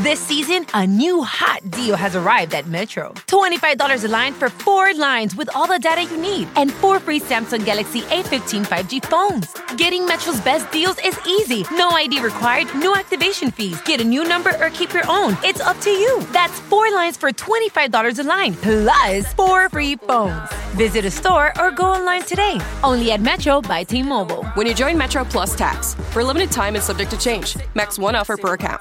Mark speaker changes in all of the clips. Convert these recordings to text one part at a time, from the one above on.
Speaker 1: This season, a new hot deal has arrived at Metro. $25 a line for 4 lines with all the data you need and 4 free Samsung Galaxy A15 5G phones. Getting Metro's best deals is easy. No ID required, no activation fees. Get a new number or keep your own. It's up to you. That's 4 lines for $25 a line, plus 4 free phones. Visit a store or go online today. Only at Metro by T-Mobile.
Speaker 2: When you join Metro Plus Tax. For a limited time and subject to change. Max 1 offer per account.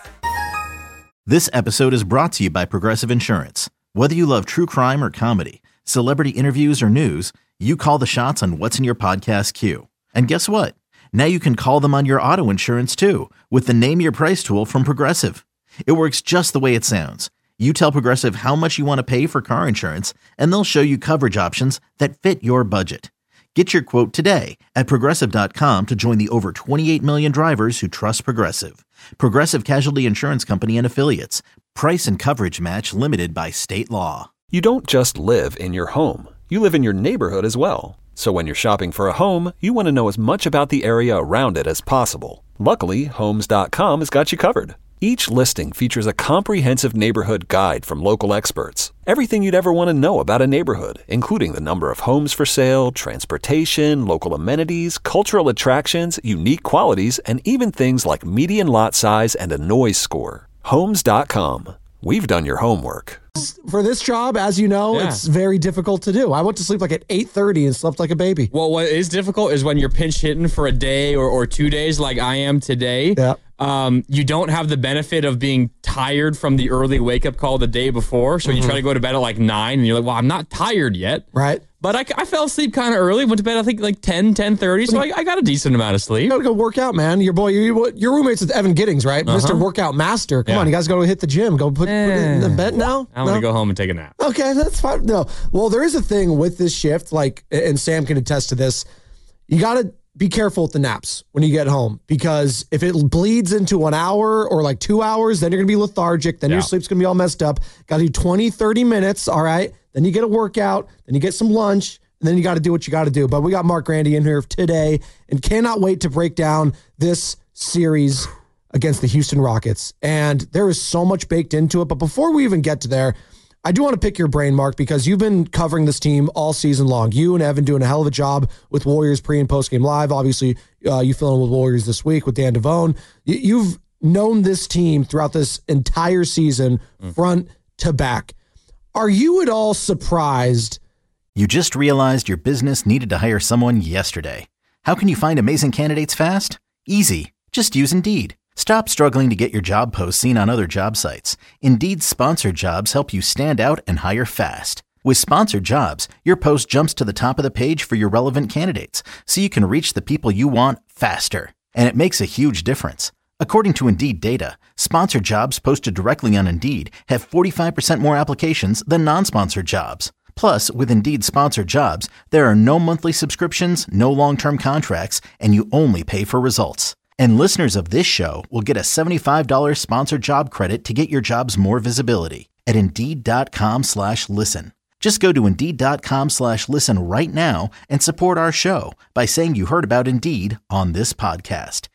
Speaker 3: This episode is brought to you by Progressive Insurance. Whether you love true crime or comedy, celebrity interviews or news, you call the shots on what's in your podcast queue. And guess what? Now you can call them on your auto insurance too with the Name Your Price tool from Progressive. It works just the way it sounds. You tell Progressive how much you want to pay for car insurance, and they'll show you coverage options that fit your budget. Get your quote today at Progressive.com to join the over 28 million drivers who trust Progressive. Progressive Casualty Insurance Company and Affiliates. Price and coverage match limited by state law.
Speaker 4: You don't just live in your home. You live in your neighborhood as well. So when you're shopping for a home, you want to know as much about the area around it as possible. Luckily, Homes.com has got you covered. Each listing features a comprehensive neighborhood guide from local experts. Everything you'd ever want to know about a neighborhood, including the number of homes for sale, transportation, local amenities, cultural attractions, unique qualities, and even things like median lot size and a noise score. Homes.com. We've done your homework.
Speaker 5: For this job, as you know, It's very difficult to do. I went to sleep like at 8:30 and slept like a baby.
Speaker 6: Well, what is difficult is when you're pinch hitting for a day or 2 days like I am today.
Speaker 5: Yeah.
Speaker 6: You don't have the benefit of being tired from the early wake-up call the day before. So you try to go to bed at like 9 and you're like, well, I'm not tired yet.
Speaker 5: Right.
Speaker 6: But I fell asleep kind of early. Went to bed, I think, like 10:30. So I got a decent amount of sleep.
Speaker 5: You gotta go work out, man. Your roommate's with Evan Giddings, right? Mr. Workout Master. Come on, you guys go hit the gym. Go put it in the bed now?
Speaker 6: I'm going to go home and take a nap.
Speaker 5: Okay, that's fine. No. Well, there is a thing with this shift, like, and Sam can attest to this. You got to be careful with the naps when you get home, because if it bleeds into an hour or like 2 hours, then you're going to be lethargic. Then your sleep's going to be all messed up. Got to do 20, 30 minutes. All right. Then you get a workout. Then you get some lunch. And then you got to do what you got to do. But we got Mark Grandy in here today and cannot wait to break down this series against the Houston Rockets. And there is so much baked into it. But before we even get to there, I do want to pick your brain, Mark, because you've been covering this team all season long. You and Evan doing a hell of a job with Warriors pre- and post-game live. Obviously, you fill in with Warriors this week with Dan Devone. You've known this team throughout this entire season, front to back. Are you at all surprised?
Speaker 3: You just realized your business needed to hire someone yesterday. How can you find amazing candidates fast? Easy. Just use Indeed. Stop struggling to get your job posts seen on other job sites. Indeed's sponsored jobs help you stand out and hire fast. With sponsored jobs, your post jumps to the top of the page for your relevant candidates, so you can reach the people you want faster. And it makes a huge difference. According to Indeed data, sponsored jobs posted directly on Indeed have 45% more applications than non-sponsored jobs. Plus, with Indeed sponsored jobs, there are no monthly subscriptions, no long-term contracts, and you only pay for results. And listeners of this show will get a $75 sponsored job credit to get your jobs more visibility at Indeed.com/listen. Just go to Indeed.com/listen right now and support our show by saying you heard about Indeed on this podcast.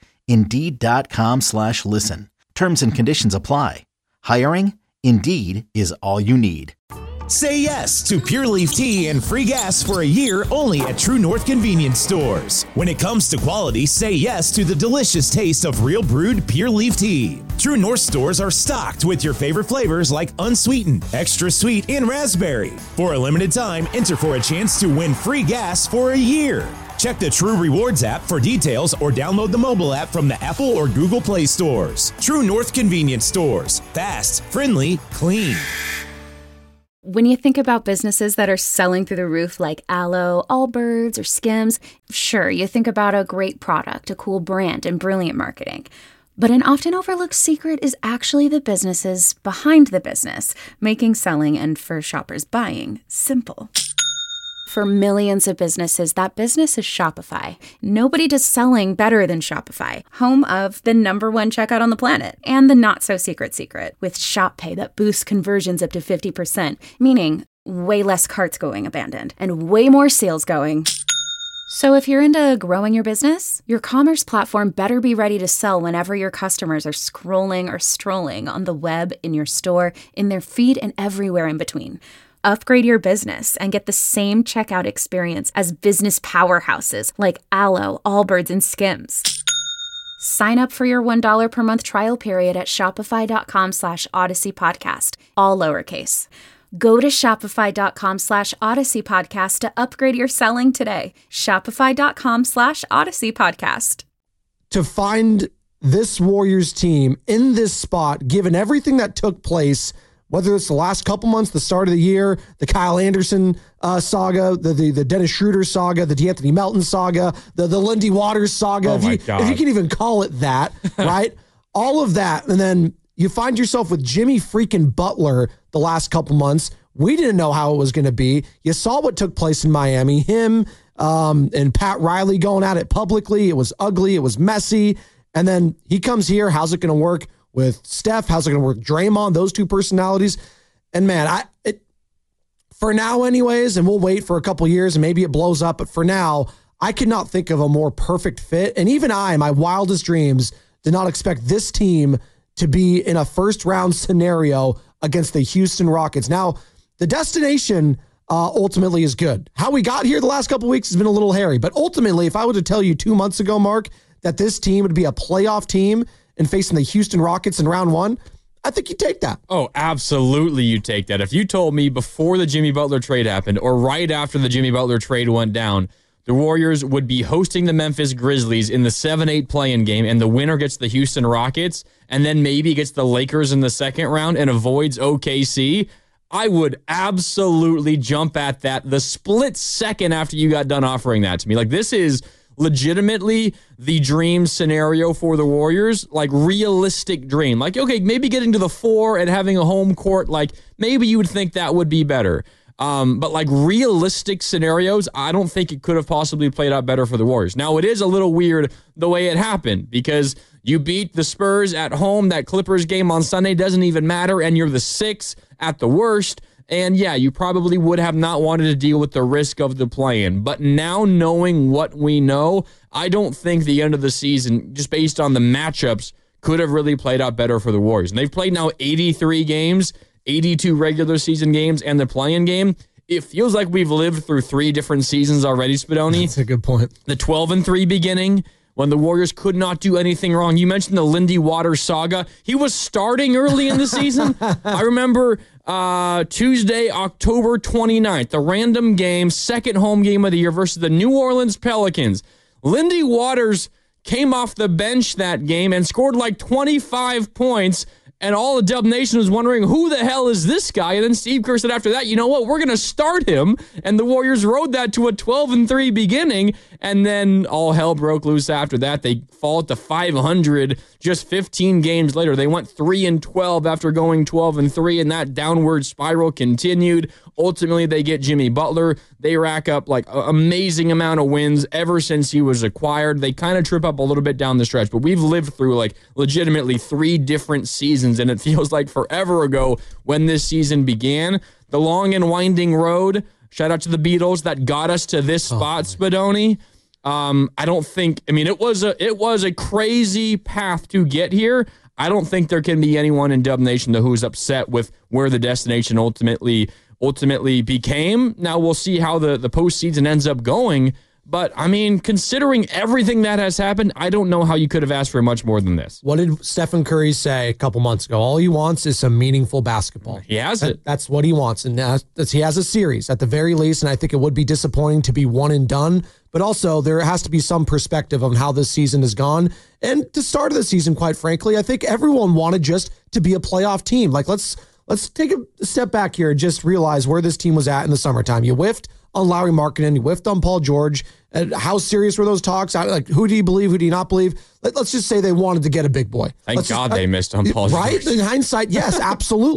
Speaker 3: Indeed.com/listen. Terms and conditions apply. Hiring? Indeed is all you need.
Speaker 7: Say yes to Pure Leaf Tea and free gas for a year only at True North Convenience Stores. When it comes to quality, say yes to the delicious taste of real brewed Pure Leaf Tea. True North stores are stocked with your favorite flavors like unsweetened, extra sweet, and raspberry. For a limited time, enter for a chance to win free gas for a year. Check the True Rewards app for details or download the mobile app from the Apple or Google Play stores. True North Convenience Stores. Fast, friendly, clean.
Speaker 8: When you think about businesses that are selling through the roof like Aloe, Allbirds, or Skims, sure, you think about a great product, a cool brand, and brilliant marketing. But an often overlooked secret is actually the businesses behind the business, making selling and, for shoppers, buying simple. For millions of businesses, that business is Shopify. Nobody does selling better than Shopify, home of the #1 checkout on the planet, and the not-so-secret secret, with Shop Pay that boosts conversions up to 50%, meaning way less carts going abandoned, and way more sales going So if you're into growing your business, your commerce platform better be ready to sell whenever your customers are scrolling or strolling on the web, in your store, in their feed, and everywhere in between. Upgrade your business and get the same checkout experience as business powerhouses like Allo, Allbirds, and Skims. Sign up for your $1 per month trial period at shopify.com/Odyssey Podcast, all lowercase. Go to shopify.com/Odyssey Podcast to upgrade your selling today. Shopify.com/Odyssey Podcast.
Speaker 5: To find this Warriors team in this spot, given everything that took place, whether it's the last couple months, the start of the year, the Kyle Anderson saga, the Dennis Schroeder saga, the D'Anthony Melton saga, the Lindy Waters saga, if you can even call it that, right? All of that. And then you find yourself with Jimmy freaking Butler the last couple months. We didn't know how it was going to be. You saw what took place in Miami. Him and Pat Riley going at it publicly. It was ugly. It was messy. And then he comes here. How's it going to work with Steph? How's it going to work with Draymond? Those two personalities. And man, for now anyways, and we'll wait for a couple years and maybe it blows up. But for now, I could not think of a more perfect fit. And even my wildest dreams, did not expect this team to be in a first round scenario against the Houston Rockets. Now, the destination ultimately is good. How we got here the last couple weeks has been a little hairy, but ultimately, if I were to tell you 2 months ago, Mark, that this team would be a playoff team and facing the Houston Rockets in round one, I think you'd take that.
Speaker 6: Oh, absolutely you'd take that. If you told me before the Jimmy Butler trade happened or right after the Jimmy Butler trade went down, the Warriors would be hosting the Memphis Grizzlies in the 7-8 play-in game, and the winner gets the Houston Rockets, and then maybe gets the Lakers in the second round and avoids OKC, I would absolutely jump at that the split second after you got done offering that to me. Like, this is legitimately the dream scenario for the Warriors, like realistic dream. Like, okay, maybe getting to the 4 and having a home court, like maybe you would think that would be better. But like realistic scenarios, I don't think it could have possibly played out better for the Warriors. Now, it is a little weird the way it happened because you beat the Spurs at home. That Clippers game on Sunday doesn't even matter, and you're the 6 at the worst. And yeah, you probably would have not wanted to deal with the risk of the play-in. But now knowing what we know, I don't think the end of the season, just based on the matchups, could have really played out better for the Warriors. And they've played now 83 games, 82 regular season games, and the play-in game. It feels like we've lived through 3 different seasons already, Spadoni.
Speaker 5: That's a good point.
Speaker 6: The 12-3 beginning, when the Warriors could not do anything wrong. You mentioned the Lindy Waters saga. He was starting early in the season. I remember Tuesday, October 29th, the random game, second home game of the year versus the New Orleans Pelicans. Lindy Waters came off the bench that game and scored like 25 points. And all of Dub Nation was wondering, who the hell is this guy? And then Steve Kerr said after that, you know what, we're going to start him. And the Warriors rode that to a 12-3 beginning. And then all hell broke loose after that. They fall to 500 just 15 games later. They went 3-12 after going 12-3, and that downward spiral continued. Ultimately, they get Jimmy Butler. They rack up like an amazing amount of wins ever since he was acquired. They kind of trip up a little bit down the stretch, but we've lived through like legitimately 3 different seasons, and it feels like forever ago when this season began. The long and winding road, shout out to the Beatles, that got us to this spot, Spadoni. I don't think, I mean, it was a crazy path to get here. I don't think there can be anyone in Dub Nation who's upset with where the destination ultimately became. Now we'll see how the postseason ends up going. But, I mean, considering everything that has happened, I don't know how you could have asked for much more than this.
Speaker 5: What did Stephen Curry say a couple months ago? All he wants is some meaningful basketball.
Speaker 6: He has it.
Speaker 5: That's what he wants. And he has a series at the very least. And I think it would be disappointing to be one and done. But also, there has to be some perspective on how this season has gone. And to start of the season, quite frankly, I think everyone wanted just to be a playoff team. Like, let's take a step back here and just realize where this team was at in the summertime. You whiffed on Lauri Markkanen, you whiffed on Paul George. How serious were those talks? Like, who do you believe? Who do you not believe? Let's just say they wanted to get a big boy.
Speaker 6: Thank God they missed on Paul George.
Speaker 5: Right? In hindsight, yes, absolutely.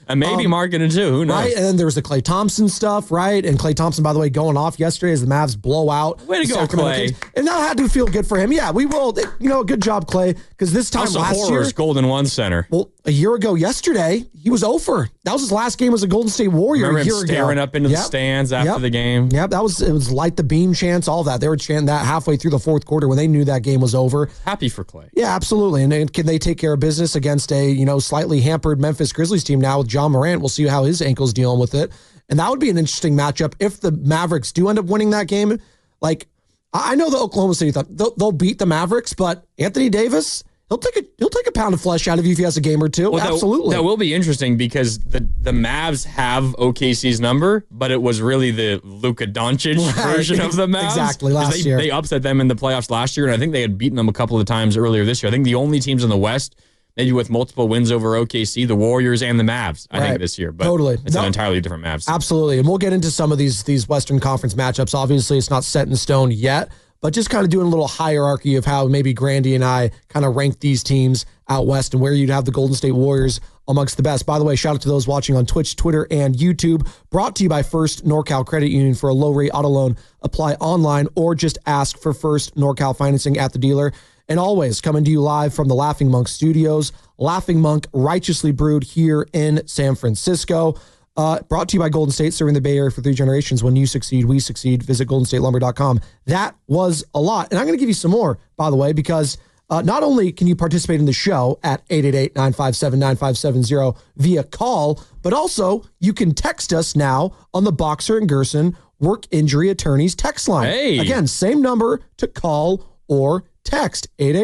Speaker 6: And maybe Markkanen too. Who knows?
Speaker 5: Right, and then there was the Klay Thompson stuff, right? And Klay Thompson, by the way, going off yesterday as the Mavs blow out.
Speaker 6: Way to go, Klay.
Speaker 5: And that had to feel good for him. Yeah, we will. Good job, Klay. Because this time
Speaker 6: also
Speaker 5: last year,
Speaker 6: Golden One center.
Speaker 5: Well, a year ago yesterday, he was 0 for. That was his last game as a Golden State Warrior.
Speaker 6: Remember
Speaker 5: a year
Speaker 6: him staring up into the stands after the game?
Speaker 5: Yep, it was light the beam chants, all that. They were chanting that halfway through the fourth quarter when they knew that game was over.
Speaker 6: Happy for Klay.
Speaker 5: Yeah, absolutely. And can they take care of business against a slightly hampered Memphis Grizzlies team now with John Morant? We'll see how his ankle's dealing with it. And that would be an interesting matchup if the Mavericks do end up winning that game. Like, I know the Oklahoma City thought they'll beat the Mavericks, but Anthony Davis, he'll take a pound of flesh out of you if he has a game or two. Well, absolutely.
Speaker 6: That will be interesting because the Mavs have OKC's number, but it was really the Luka Doncic version of the Mavs.
Speaker 5: Exactly, last year.
Speaker 6: They upset them in the playoffs last year, and I think they had beaten them a couple of times earlier this year. I think the only teams in the West, maybe with multiple wins over OKC, the Warriors and the Mavs, I think, this year. But
Speaker 5: totally.
Speaker 6: It's an entirely different Mavs.
Speaker 5: Absolutely. And we'll get into some of these Western Conference matchups. Obviously, it's not set in stone yet, but just kind of doing a little hierarchy of how maybe Grandy and I kind of rank these teams out west and where you'd have the Golden State Warriors amongst the best. By the way, shout out to those watching on Twitch, Twitter, and YouTube. Brought to you by First NorCal Credit Union. For a low-rate auto loan, apply online or just ask for First NorCal financing at the dealer. And always coming to you live from the Laughing Monk Studios. Laughing Monk, righteously brewed here in San Francisco. Brought to you by Golden State, serving the Bay Area for 3 generations. When you succeed, we succeed. Visit goldenstatelumber.com. That was a lot. And I'm going to give you some more, by the way, because not only can you participate in the show at 888-957-9570 via call, but also you can text us now on the Boxer and Gerson Work Injury Attorneys text line.
Speaker 6: Hey.
Speaker 5: Again, same number to call or text,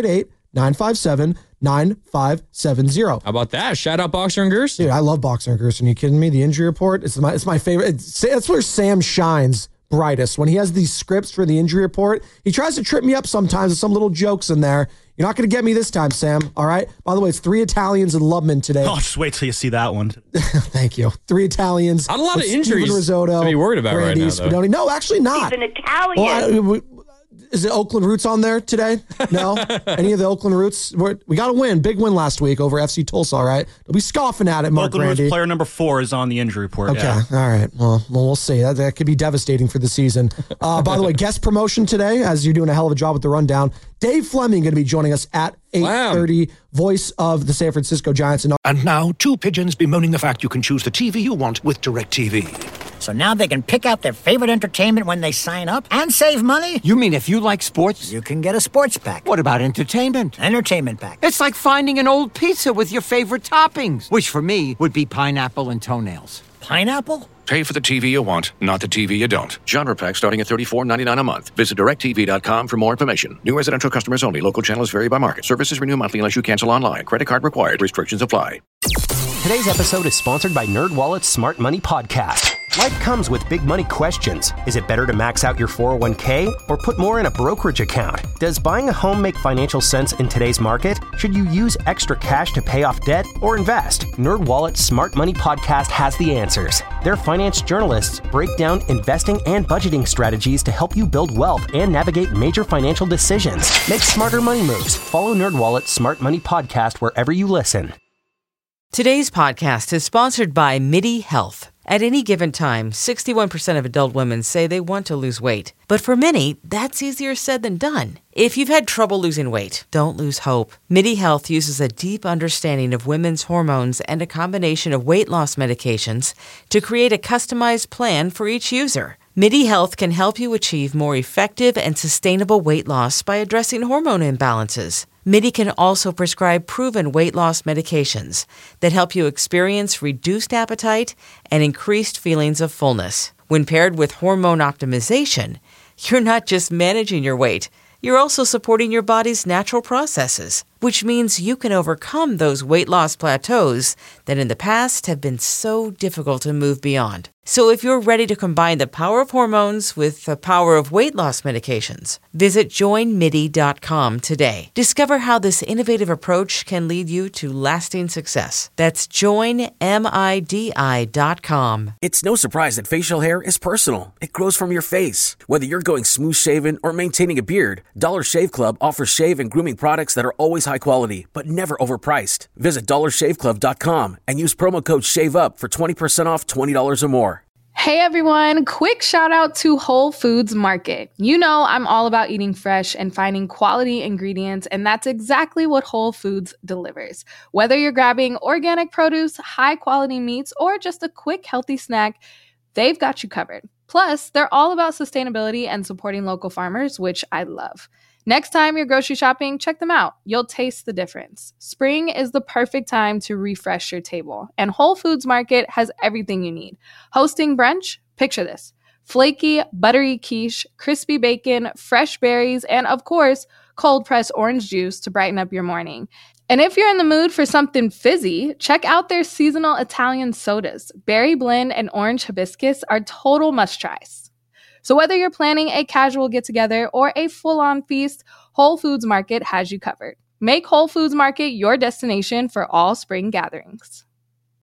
Speaker 5: 888-957-9570.
Speaker 6: How about that? Shout out Boxer and Gerson.
Speaker 5: Dude, I love Boxer and Gerson. Are you kidding me? The injury report, it's my favorite. That's where Sam shines brightest. When he has these scripts for the injury report, he tries to trip me up sometimes with some little jokes in there. You're not going to get me this time, Sam. All right? By the way, it's 3 Italians in Lubman today.
Speaker 9: Oh, just wait till you see that one.
Speaker 5: Thank you. 3 Italians.
Speaker 6: Not a lot of injuries
Speaker 5: risotto,
Speaker 6: to be worried about right now, though.
Speaker 5: Spinoni. No, actually not.
Speaker 10: He's an Italian.
Speaker 5: Well, is it Oakland Roots on there today? No? Any of the Oakland Roots? We got a win. Big win last week over FC Tulsa, all right? They'll be scoffing at it, Mark
Speaker 9: Oakland
Speaker 5: Grandy.
Speaker 9: Roots player number 4 is on the injury report.
Speaker 5: Okay,
Speaker 9: yeah.
Speaker 5: all right. Well, we'll see. That could be devastating for the season. By the way, guest promotion today, as you're doing a hell of a job with the rundown. Dave Fleming going to be joining us at 8:30, voice of the San Francisco Giants.
Speaker 11: And now, 2 pigeons bemoaning the fact you can choose the TV you want with DirecTV.
Speaker 12: So now they can pick out their favorite entertainment when they sign up and save money?
Speaker 13: You mean if you like sports?
Speaker 12: You can get a sports pack.
Speaker 13: What about entertainment?
Speaker 12: Entertainment pack.
Speaker 13: It's like finding an old pizza with your favorite toppings, which for me would be pineapple and toenails.
Speaker 12: Pineapple?
Speaker 11: Pay for the TV you want, not the TV you don't. Genre pack starting at $34.99 a month. Visit DirecTV.com for more information. New residential customers only. Local channels vary by market. Services renew monthly unless you cancel online. Credit card required. Restrictions apply.
Speaker 14: Today's episode is sponsored by NerdWallet's Smart Money Podcast. Life comes with big money questions. Is it better to max out your 401k or put more in a brokerage account? Does buying a home make financial sense in today's market? Should you use extra cash to pay off debt or invest? NerdWallet's Smart Money Podcast has the answers. Their finance journalists break down investing and budgeting strategies to help you build wealth and navigate major financial decisions. Make smarter money moves. Follow NerdWallet's Smart Money Podcast wherever you listen.
Speaker 15: Today's podcast is sponsored by MIDI Health. At any given time, 61% of adult women say they want to lose weight. But for many, that's easier said than done. If you've had trouble losing weight, don't lose hope. MIDI Health uses a deep understanding of women's hormones and a combination of weight loss medications to create a customized plan for each user. MIDI Health can help you achieve more effective and sustainable weight loss by addressing hormone imbalances. MIDI can also prescribe proven weight loss medications that help you experience reduced appetite and increased feelings of fullness. When paired with hormone optimization, you're not just managing your weight, you're also supporting your body's natural processes, which means you can overcome those weight loss plateaus that in the past have been so difficult to move beyond. So if you're ready to combine the power of hormones with the power of weight loss medications, visit joinmidi.com today. Discover how this innovative approach can lead you to lasting success. That's joinmidi.com.
Speaker 16: It's no surprise that facial hair is personal. It grows from your face. Whether you're going smooth shaven or maintaining a beard, Dollar Shave Club offers shave and grooming products that are always high quality, but never overpriced. Visit dollarshaveclub.com and use promo code SHAVEUP for 20% off $20 or more.
Speaker 10: Hey everyone, quick shout out to Whole Foods Market. You know I'm all about eating fresh and finding quality ingredients, and that's exactly what Whole Foods delivers. Whether you're grabbing organic produce, high quality meats, or just a quick healthy snack, they've got you covered. Plus, they're all about sustainability and supporting local farmers, which I love. Next time you're grocery shopping, check them out. You'll taste the difference. Spring is the perfect time to refresh your table, and Whole Foods Market has everything you need. Hosting brunch? Picture this. Flaky, buttery quiche, crispy bacon, fresh berries, and of course, cold-pressed orange juice to brighten up your morning. And if you're in the mood for something fizzy, check out their seasonal Italian sodas. Berry blend and orange hibiscus are total must-tries. So whether you're planning a casual get-together or a full-on feast, Whole Foods Market has you covered. Make Whole Foods Market your destination for all spring gatherings.